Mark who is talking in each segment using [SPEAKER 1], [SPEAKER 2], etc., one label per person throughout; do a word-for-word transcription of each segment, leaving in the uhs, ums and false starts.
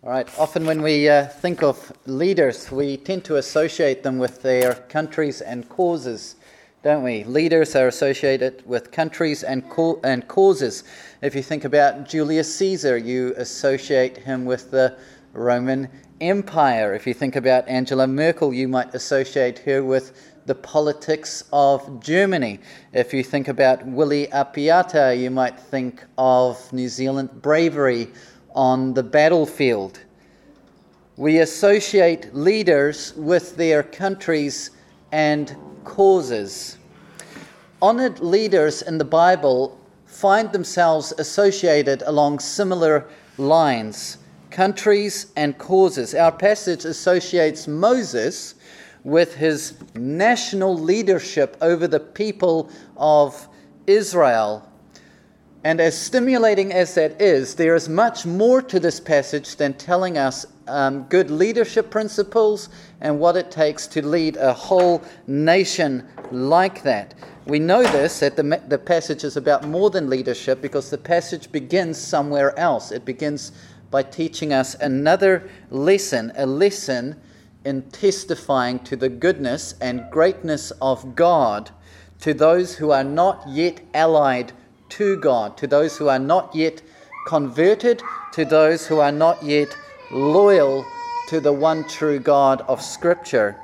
[SPEAKER 1] All right. Often when we uh, think of leaders, we tend to associate them with their countries and causes, don't we? Leaders are associated with countries and co- and causes. If you think about Julius Caesar, you associate him with the Roman Empire. If you think about Angela Merkel, you might associate her with the politics of Germany. If you think about Willie Apiata, you might think of New Zealand bravery on the battlefield. We associate leaders with their countries and causes. Honored leaders in the Bible find themselves associated along similar lines, countries and causes. Our passage associates Moses with his national leadership over the people of Israel. And as stimulating as that is, there is much more to this passage than telling us um, good leadership principles and what it takes to lead a whole nation like that. We know this, that the, the passage is about more than leadership, because the passage begins somewhere else. It begins by teaching us another lesson, a lesson in testifying to the goodness and greatness of God to those who are not yet allied to God, to those who are not yet converted, to those who are not yet loyal to the one true God of Scripture.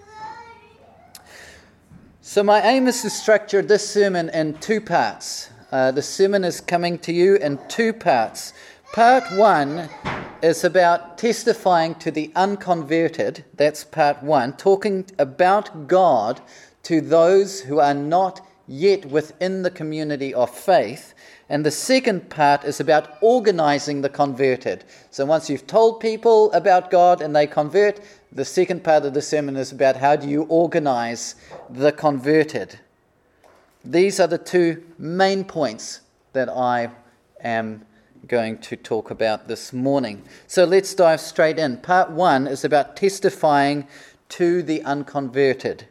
[SPEAKER 1] So my aim is to structure this sermon in two parts. Uh, the sermon is coming to you in two parts. Part one is about testifying to the unconverted. That's part one, talking about God to those who are not yet within the community of faith. And the second part is about organizing the converted. So once you've told people about God and they convert, the second part of the sermon is about how do you organize the converted. These are the two main points that I am going to talk about this morning. So let's dive straight in. Part one is about testifying to the unconverted.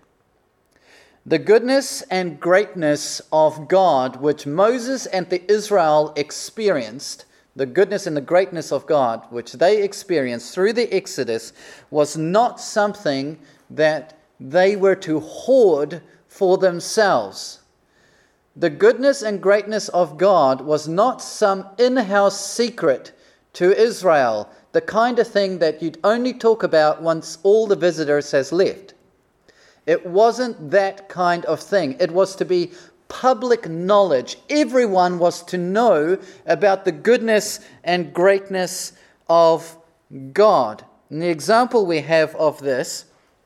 [SPEAKER 1] The goodness and greatness of God, which Moses and the Israel experienced, the goodness and the greatness of God, which they experienced through the Exodus, was not something that they were to hoard for themselves. The goodness and greatness of God was not some in-house secret to Israel, the kind of thing that you'd only talk about once all the visitors has left. It wasn't that kind of thing. It was to be public knowledge. Everyone was to know about the goodness and greatness of God. And the example we have of this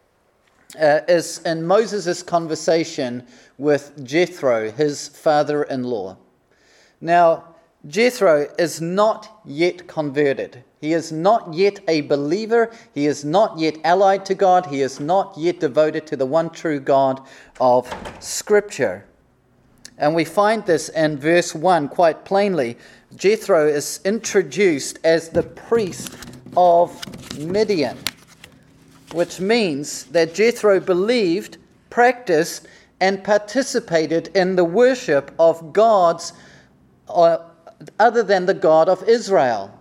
[SPEAKER 1] uh, is in Moses' conversation with Jethro, his father-in-law. Now, Jethro is not yet converted. He is not yet a believer. He is not yet allied to God. He is not yet devoted to the one true God of Scripture. And we find this in verse one quite plainly. Jethro is introduced as the priest of Midian, which means that Jethro believed, practiced, and participated in the worship of gods uh, other than the God of Israel.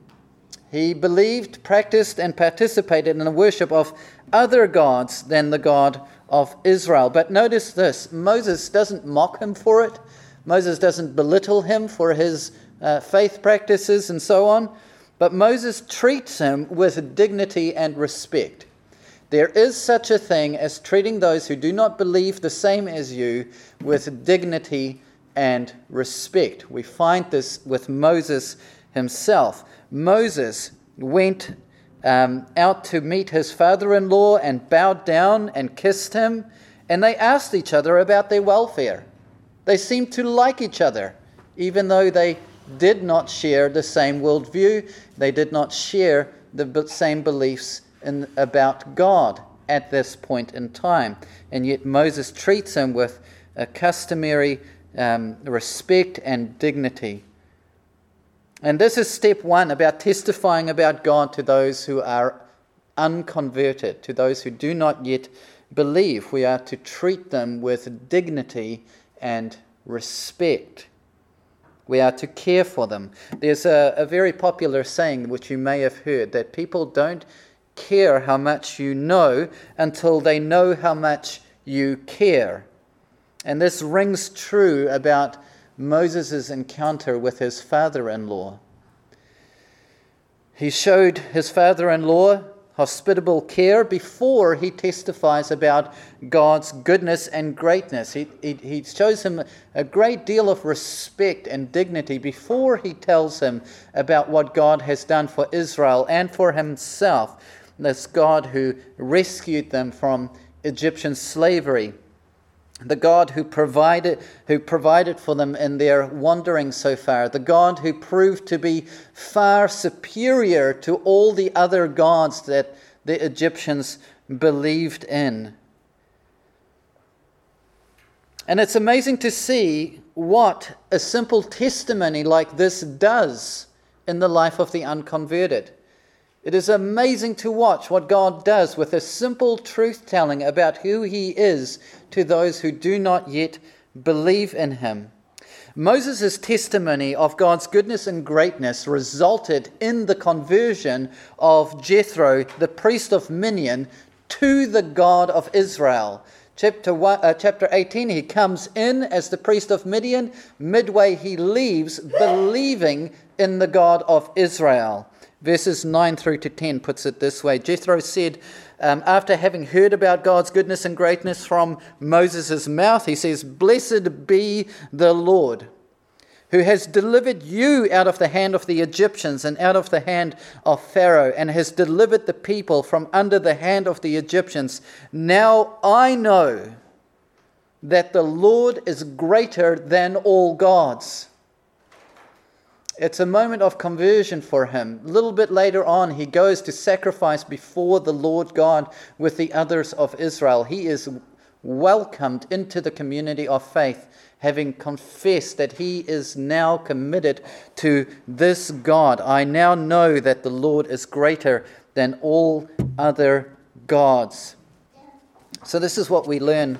[SPEAKER 1] He believed, practiced, and participated in the worship of other gods than the God of Israel. But notice this, Moses doesn't mock him for it. Moses doesn't belittle him for his uh, faith practices and so on. But Moses treats him with dignity and respect. There is such a thing as treating those who do not believe the same as you with dignity and respect. We find this with Moses himself. Moses went um, out to meet his father-in-law and bowed down and kissed him, and they asked each other about their welfare. They seemed to like each other, even though they did not share the same worldview. They did not share the same beliefs in, about God at this point in time. And yet Moses treats him with a customary um, respect and dignity. And this is step one about testifying about God to those who are unconverted, to those who do not yet believe. We are to treat them with dignity and respect. We are to care for them. There's a, a very popular saying, which you may have heard, that people don't care how much you know until they know how much you care. And this rings true about Moses' encounter with his father-in-law. He showed his father-in-law hospitable care before he testifies about God's goodness and greatness. He, he, he shows him a great deal of respect and dignity before he tells him about what God has done for Israel and for himself. This God who rescued them from Egyptian slavery. The God who provided who provided for them in their wandering so far. The God who proved to be far superior to all the other gods that the Egyptians believed in. And it's amazing to see what a simple testimony like this does in the life of the unconverted. It is amazing to watch what God does with a simple truth-telling about who He is to those who do not yet believe in Him. Moses' testimony of God's goodness and greatness resulted in the conversion of Jethro, the priest of Midian, to the God of Israel. Chapter one, uh, chapter eighteen, he comes in as the priest of Midian. Midway, he leaves believing in the God of Israel. Verses nine through to ten puts it this way. Jethro said, um, after having heard about God's goodness and greatness from Moses' mouth, he says, "Blessed be the Lord, who has delivered you out of the hand of the Egyptians and out of the hand of Pharaoh, and has delivered the people from under the hand of the Egyptians. Now I know that the Lord is greater than all gods." It's a moment of conversion for him. A little bit later on, he goes to sacrifice before the Lord God with the others of Israel. He is welcomed into the community of faith, having confessed that he is now committed to this God. I now know that the Lord is greater than all other gods. So this is what we learn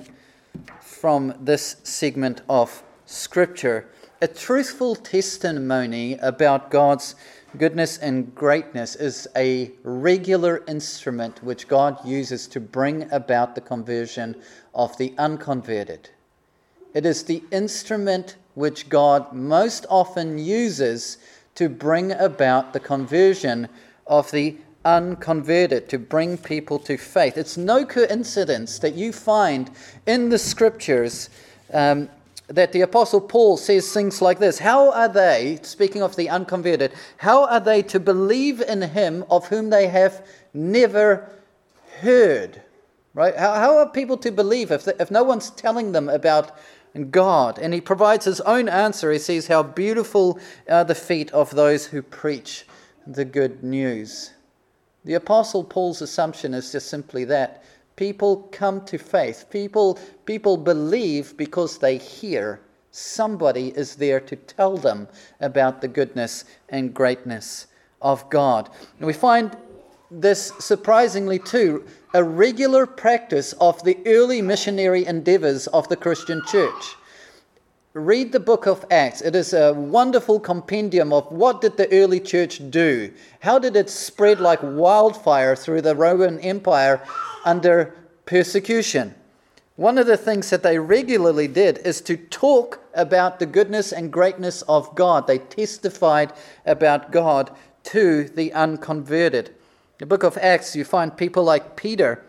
[SPEAKER 1] from this segment of Scripture. A truthful testimony about God's goodness and greatness is a regular instrument which God uses to bring about the conversion of the unconverted. It is the instrument which God most often uses to bring about the conversion of the unconverted, to bring people to faith. It's no coincidence that you find in the Scriptures um, that the Apostle Paul says things like this. How are they, speaking of the unconverted, how are they to believe in him of whom they have never heard? Right? How, how are people to believe if, if no one's telling them about God? And he provides his own answer. He says, how beautiful are the feet of those who preach the good news. The Apostle Paul's assumption is just simply that. People come to faith. People, people believe because they hear. Somebody is there to tell them about the goodness and greatness of God. And we find this, surprisingly too, a regular practice of the early missionary endeavors of the Christian church. Read the book of Acts. It is a wonderful compendium of what did the early church do? How did it spread like wildfire through the Roman Empire under persecution? One of the things that they regularly did is to talk about the goodness and greatness of God. They testified about God to the unconverted. In the book of Acts, you find people like Peter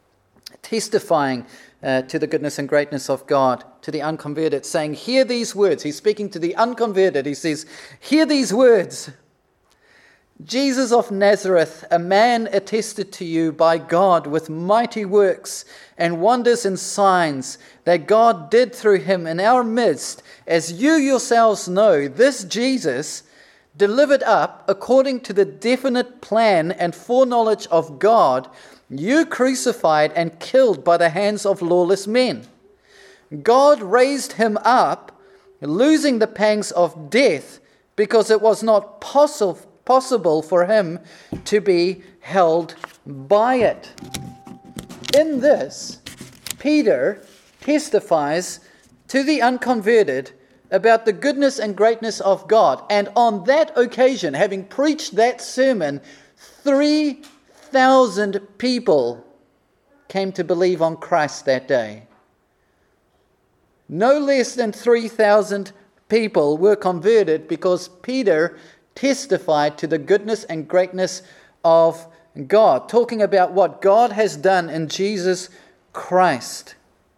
[SPEAKER 1] testifying uh, to the goodness and greatness of God to the unconverted, saying, hear these words. He's speaking to the unconverted. He says, hear these words. Jesus of Nazareth, a man attested to you by God with mighty works and wonders and signs that God did through him in our midst, as you yourselves know, this Jesus, delivered up according to the definite plan and foreknowledge of God, you crucified and killed by the hands of lawless men. God raised him up, losing the pangs of death, because it was not possible possible for him to be held by it. In this, Peter testifies to the unconverted about the goodness and greatness of God. And on that occasion, having preached that sermon, three thousand people came to believe on Christ that day. No less than three thousand people were converted because Peter testified to the goodness and greatness of God, talking about what God has done in Jesus Christ.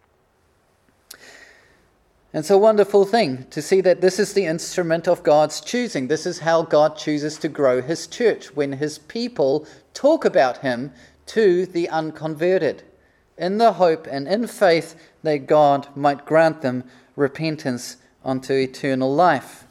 [SPEAKER 1] And it's a wonderful thing to see that this is the instrument of God's choosing. This is how God chooses to grow his church, when his people talk about him to the unconverted, in the hope and in faith that God might grant them repentance unto eternal life.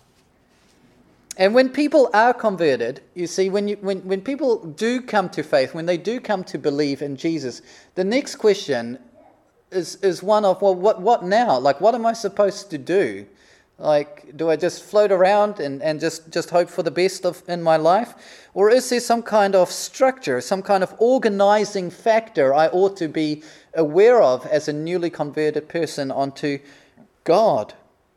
[SPEAKER 1] And when people are converted, you see, when, you, when, when people do come to faith, when they do come to believe in Jesus, the next question is, is one of, well, what, what now? Like, what am I supposed to do? Like, do I just float around and, and just, just hope for the best of in my life? Or is there some kind of structure, some kind of organizing factor I ought to be aware of as a newly converted person unto God?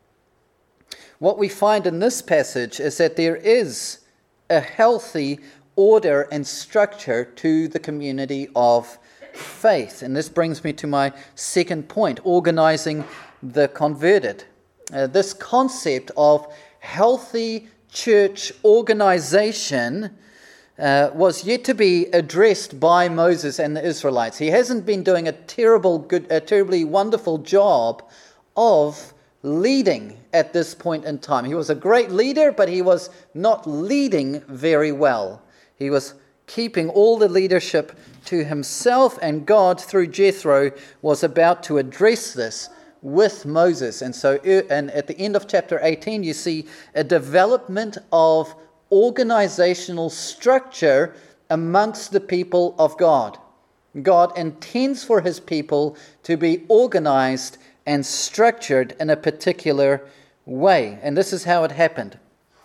[SPEAKER 1] What we find in this passage is that there is a healthy order and structure to the community of faith. And this brings me to my second point, organizing the converted. Uh, this concept of healthy church organization uh, was yet to be addressed by Moses and the Israelites. He hasn't been doing a terrible, good, a terribly wonderful job of leading at this point in time. He was a great leader, but he was not leading very well. He was keeping all the leadership to himself, and God, through Jethro, was about to address this with Moses. And so and at the end of chapter eighteen, you see a development of organizational structure amongst the people of God. God intends for his people to be organized and structured in a particular way. And this is how it happened.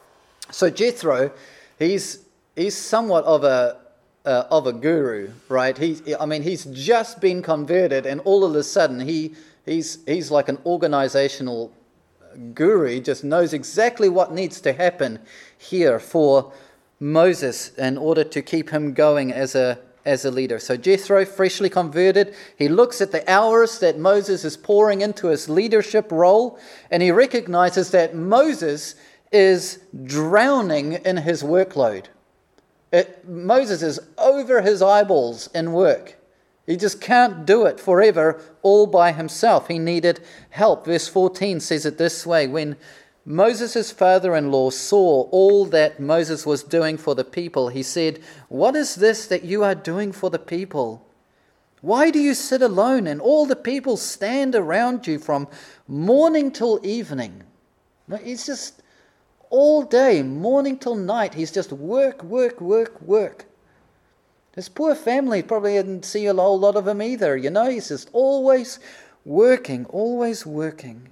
[SPEAKER 1] So Jethro, he's he's somewhat of a uh, of a guru, right? He's I mean he's just been converted, and all of a sudden he he's he's like an organizational guru. He just knows exactly what needs to happen here for Moses in order to keep him going as a as a leader. So Jethro, freshly converted, he looks at the hours that Moses is pouring into his leadership role, and he recognizes that Moses is drowning in his workload. It, Moses is over his eyeballs in work. He just can't do it forever all by himself. He needed help. Verse fourteen says it this way: when Moses' father-in-law saw all that Moses was doing for the people, he said, "What is this that you are doing for the people? Why do you sit alone and all the people stand around you from morning till evening?" He's just all day, morning till night, he's just work, work, work, work. His poor family probably didn't see a whole lot of him either, you know. He's just always working, always working.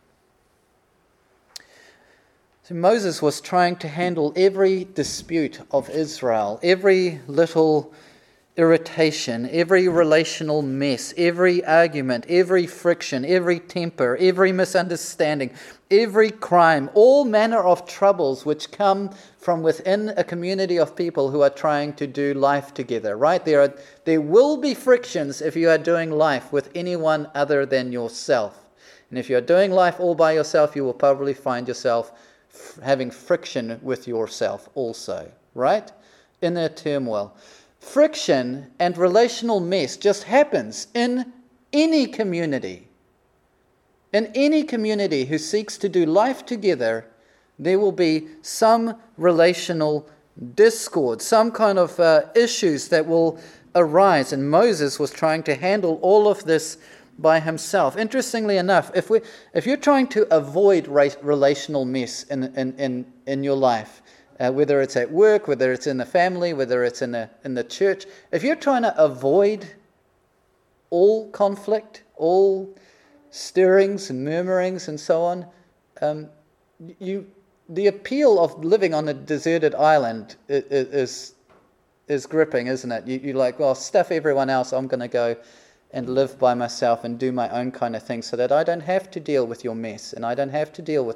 [SPEAKER 1] So Moses was trying to handle every dispute of Israel, every little irritation, every relational mess, every argument, every friction, every temper, every misunderstanding, every crime, all manner of troubles which come from within a community of people who are trying to do life together, right? There are, there will be frictions if you are doing life with anyone other than yourself. And if you're doing life all by yourself, you will probably find yourself f- having friction with yourself also, right? Inner turmoil. Friction and relational mess just happens in any community. In any community who seeks to do life together, there will be some relational discord, some kind of uh, issues that will arise. And Moses was trying to handle all of this by himself. Interestingly enough, if we, if you're trying to avoid ra- relational mess in, in, in, in your life, Uh, whether it's at work, whether it's in the family, whether it's in the in the church, if you're trying to avoid all conflict, all stirrings and murmurings and so on, um, you the appeal of living on a deserted island is is, is gripping, isn't it? You, you're like, well, stuff everyone else. I'm going to go and live by myself and do my own kind of thing, so that I don't have to deal with your mess, and I don't have to deal with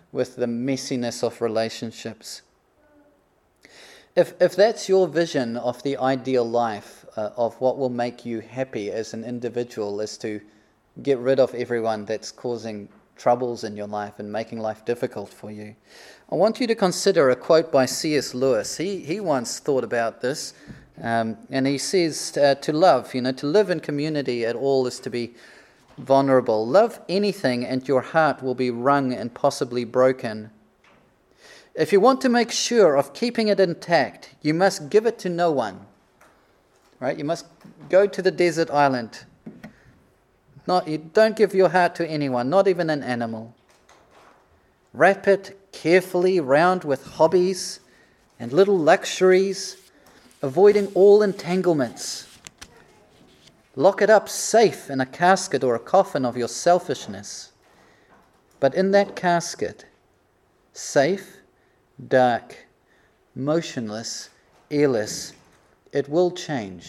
[SPEAKER 1] with the messiness of relationships. If if that's your vision of the ideal life, uh, of what will make you happy as an individual, is to get rid of everyone that's causing troubles in your life and making life difficult for you, I want you to consider a quote by C S Lewis. He he once thought about this, um, and he says uh, to love, you know, to live in community at all is to be vulnerable. Love anything and your heart will be wrung and possibly broken. If you want to make sure of keeping it intact, you must give it to no one. Right? You must go to the desert island. Not, you don't give your heart to anyone, not even an animal. Wrap it carefully round with hobbies and little luxuries, avoiding all entanglements. Lock it up safe in a casket or a coffin of your selfishness. But in that casket, safe, dark, motionless, airless, it will change.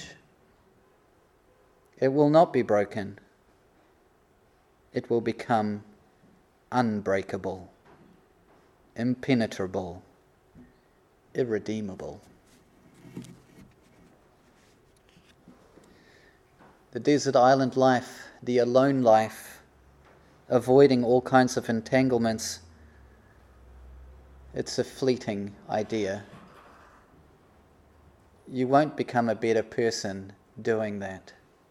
[SPEAKER 1] It will not be broken. It will become unbreakable, impenetrable, irredeemable. The desert island life, the alone life, avoiding all kinds of entanglements, it's a fleeting idea. You won't become a better person doing that.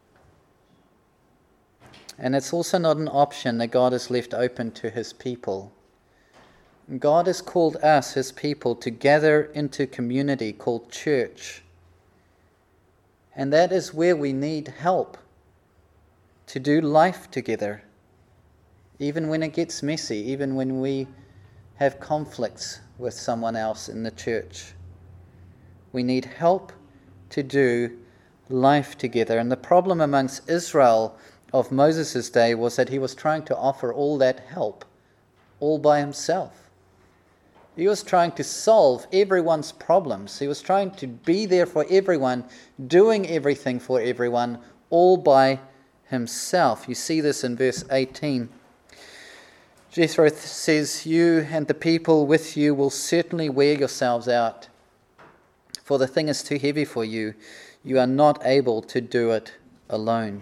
[SPEAKER 1] And it's also not an option that God has left open to his people. God has called us, his people, to gather into community called church. And that is where we need help to do life together. Even when it gets messy, even when we have conflicts with someone else in the church. We need help to do life together. And the problem amongst Israel of Moses' day was that he was trying to offer all that help all by himself. He was trying to solve everyone's problems. He was trying to be there for everyone, doing everything for everyone, all by himself. You see this in verse eighteen. Jethro says, "You and the people with you will certainly wear yourselves out, for the thing is too heavy for you. You are not able to do it alone."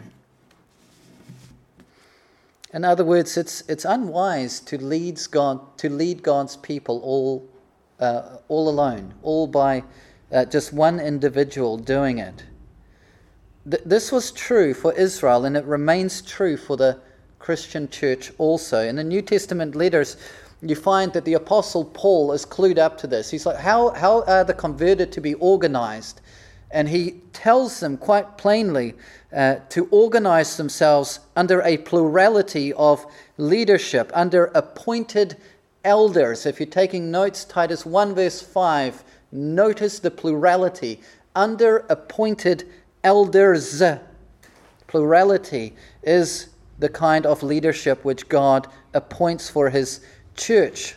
[SPEAKER 1] In other words, it's it's unwise to lead God to lead God's people all uh, all alone, all by uh, just one individual doing it. Th- this was true for Israel, and it remains true for the Christian church also. In the New Testament letters, you find that the Apostle Paul is clued up to this. He's like, how how are the converted to be organized? And he tells them quite plainly uh, to organize themselves under a plurality of leadership, under appointed elders. If you're taking notes, Titus one verse five, notice the plurality. Under appointed elders. Plurality is the kind of leadership which God appoints for his church.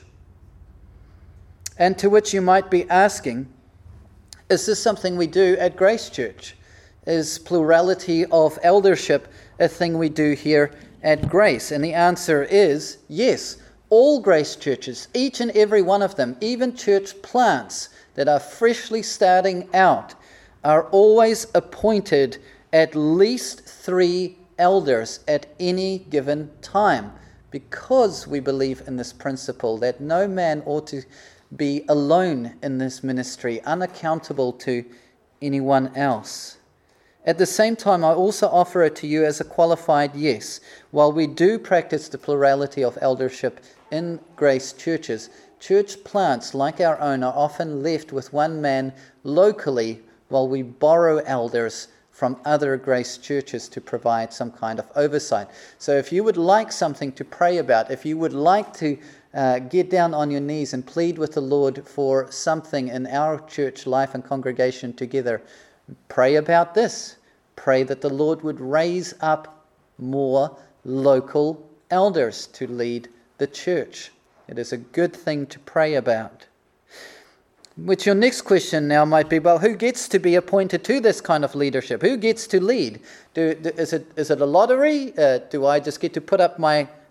[SPEAKER 1] And to which you might be asking, is this something we do at Grace Church? Is plurality of eldership a thing we do here at Grace? And the answer is yes. All Grace churches, each and every one of them, even church plants that are freshly starting out, are always appointed at least three elders at any given time, because we believe in this principle that no man ought to be alone in this ministry, unaccountable to anyone else. At the same time, I also offer it to you as a qualified yes. While we do practice the plurality of eldership in Grace churches, church plants like our own are often left with one man locally while we borrow elders from other Grace churches to provide some kind of oversight. So if you would like something to pray about, if you would like to uh, get down on your knees and plead with the Lord for something in our church life and congregation together, pray about this. Pray that the Lord would raise up more local elders to lead the church. It is a good thing to pray about. Which your next question now might be, well, who gets to be appointed to this kind of leadership? Who gets to lead? Do, do, is it is it a lottery? Uh, do I just get to put up my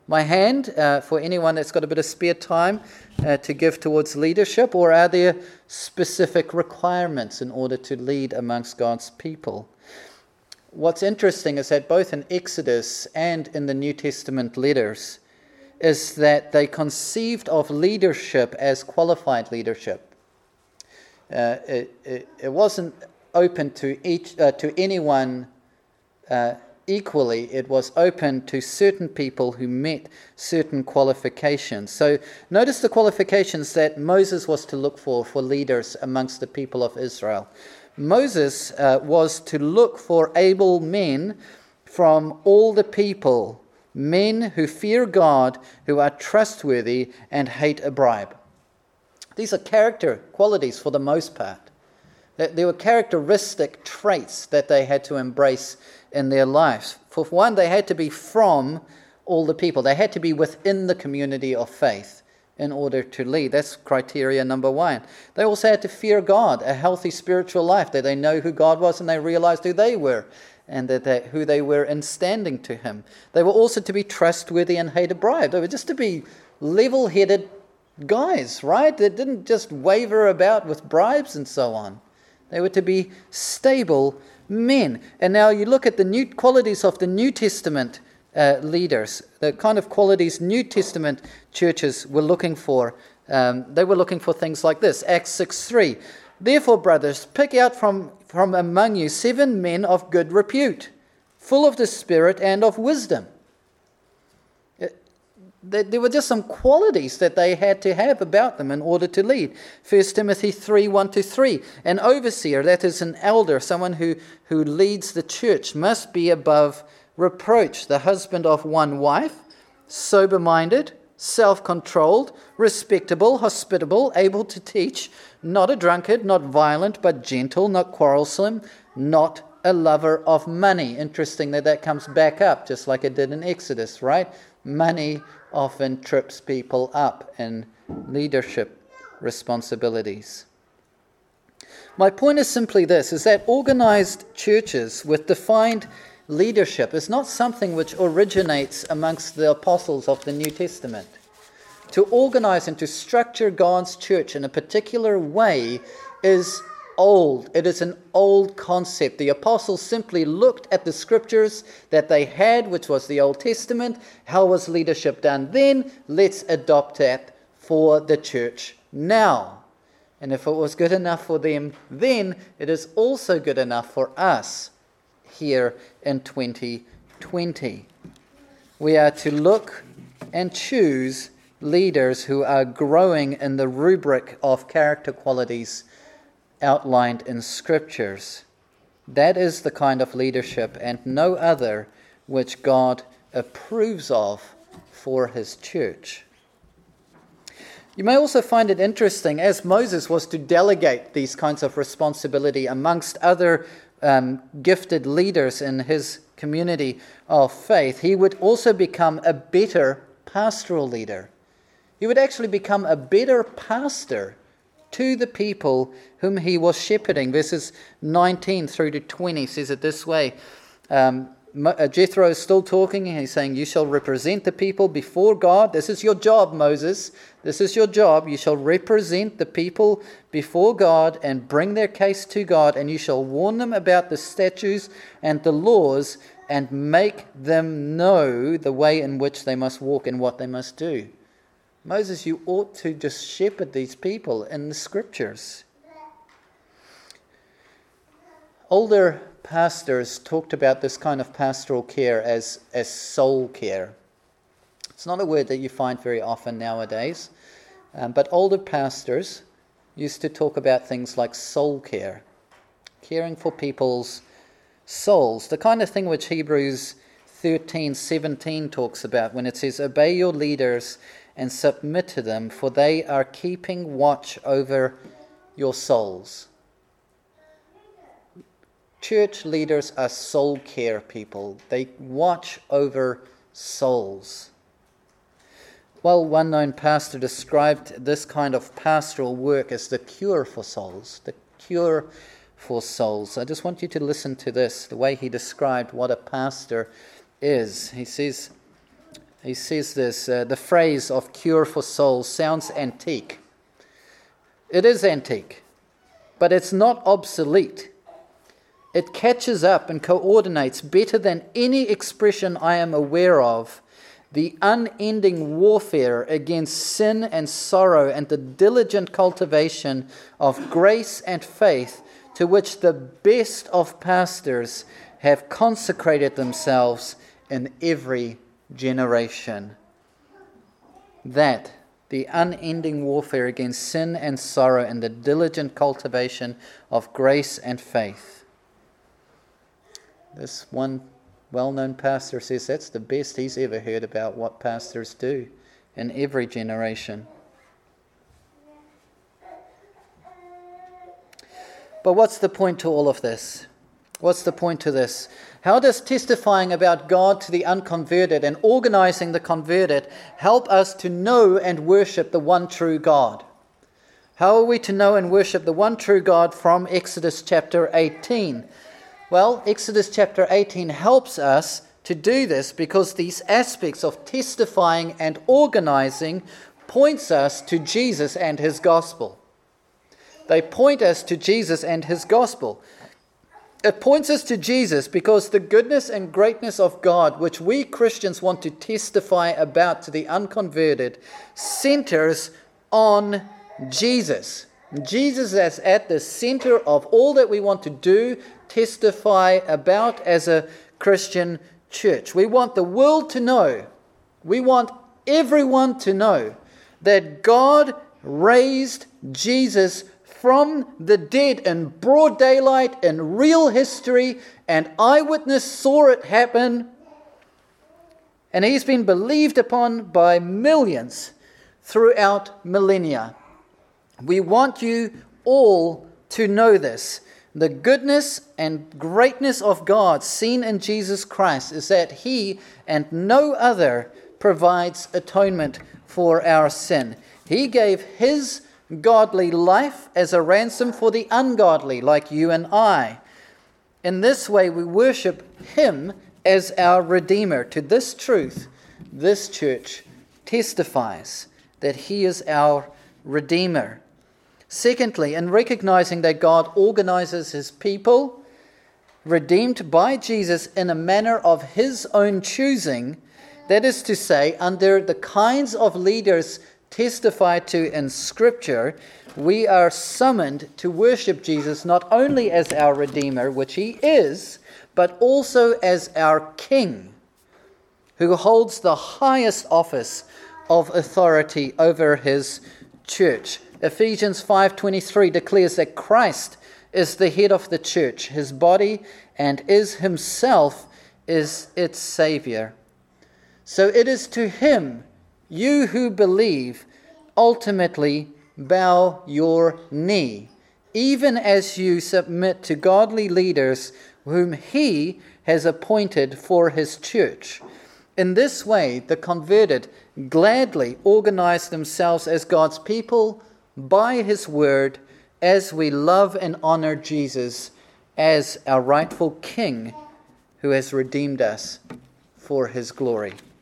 [SPEAKER 1] my hand uh, for anyone that's got a bit of spare time uh, to give towards leadership, or are there specific requirements in order to lead amongst God's people? What's interesting is that both in Exodus and in the New Testament letters is that they conceived of leadership as qualified leadership. Uh, it, it, it wasn't open to each uh, to anyone uh, equally. It was open to certain people who met certain qualifications. So notice the qualifications that Moses was to look for for leaders amongst the people of Israel. Moses uh, was to look for able men from all the people, men who fear God, who are trustworthy and hate a bribe. These are character qualities for the most part. There were characteristic traits that they had to embrace in their lives. For one, they had to be from all the people. They had to be within the community of faith in order to lead. That's criteria number one. They also had to fear God, a healthy spiritual life, that they know who God was and they realized who they were, and that they, who they were in standing to him. They were also to be trustworthy and hate a bribe. They were just to be level-headed guys, right? They didn't just waver about with bribes and so on. They were to be stable men. And now you look at the new qualities of the New Testament uh, leaders, the kind of qualities New Testament churches were looking for. Um, they were looking for things like this. Acts six three. Therefore, brothers, pick out from, from among you seven men of good repute, full of the Spirit and of wisdom. There were just some qualities that they had to have about them in order to lead. First Timothy three, one to three. An overseer, that is an elder, someone who, who leads the church, must be above reproach, the husband of one wife, sober-minded, self-controlled, respectable, hospitable, able to teach, not a drunkard, not violent, but gentle, not quarrelsome, not a lover of money. Interesting that that comes back up, just like it did in Exodus, right? Money often trips people up in leadership responsibilities. My point is simply this, is that organized churches with defined leadership is not something which originates amongst the apostles of the New Testament. To organize and to structure God's church in a particular way is old. It is an old concept. The apostles simply looked at the scriptures that they had, which was the Old Testament. How was leadership done then? Let's adopt that for the church now. And if it was good enough for them then, it is also good enough for us here in twenty twenty. We are to look and choose leaders who are growing in the rubric of character qualities outlined in scriptures. That is the kind of leadership and no other which God approves of for his church. You may also find it interesting, as Moses was to delegate these kinds of responsibility amongst other um, gifted leaders in his community of faith, he would also become a better pastoral leader. He would actually become a better pastor to the people whom he was shepherding. Verses nineteen through to twenty says it this way. Um, Jethro is still talking. He's saying, you shall represent the people before God. This is your job, Moses. This is your job. You shall represent the people before God and bring their case to God, and you shall warn them about the statutes and the laws and make them know the way in which they must walk and what they must do. Moses, you ought to just shepherd these people in the scriptures. Older pastors talked about this kind of pastoral care as, as soul care. It's not a word that you find very often nowadays, um, but older pastors used to talk about things like soul care, caring for people's souls, the kind of thing which Hebrews thirteen seventeen talks about when it says, obey your leaders and submit to them, for they are keeping watch over your souls. Church leaders are soul care people. They watch over souls. Well, one known pastor described this kind of pastoral work as the cure for souls, the cure for souls. I just want you to listen to this, the way he described what a pastor is. He says, he says this, uh, the phrase of cure for souls sounds antique. It is antique, but it's not obsolete. It catches up and coordinates better than any expression I am aware of the unending warfare against sin and sorrow and the diligent cultivation of grace and faith to which the best of pastors have consecrated themselves in every generation. That, the unending warfare against sin and sorrow and the diligent cultivation of grace and faith. This one well-known pastor says that's the best he's ever heard about what pastors do in every generation. But what's the point to all of this? What's the point to this? How does testifying about God to the unconverted and organizing the converted help us to know and worship the one true God? How are we to know and worship the one true God from Exodus chapter eighteen? Well, Exodus chapter eighteen helps us to do this because these aspects of testifying and organizing points us to Jesus and his gospel. They point us to Jesus and his gospel. It points us to Jesus because the goodness and greatness of God, which we Christians want to testify about to the unconverted, centers on Jesus. Jesus is at the center of all that we want to do, testify about as a Christian church. We want the world to know, we want everyone to know that God raised Jesus from the dead in broad daylight, in real history, and eyewitness saw it happen. And he's been believed upon by millions throughout millennia. We want you all to know this. The goodness and greatness of God seen in Jesus Christ is that he and no other provides atonement for our sin. He gave his godly life as a ransom for the ungodly, like you and I. In this way, we worship him as our Redeemer. To this truth, this church testifies that he is our Redeemer. Secondly, in recognizing that God organizes his people, redeemed by Jesus in a manner of his own choosing, that is to say, under the kinds of leaders testified to in Scripture, we are summoned to worship Jesus not only as our Redeemer, which he is, but also as our King, who holds the highest office of authority over his church. Ephesians five twenty-three declares that Christ is the head of the church, his body, and is himself is its Savior. So it is to him, you who believe, ultimately bow your knee, even as you submit to godly leaders whom he has appointed for his church. In this way, the converted gladly organize themselves as God's people by his word, as we love and honor Jesus as our rightful King who has redeemed us for his glory.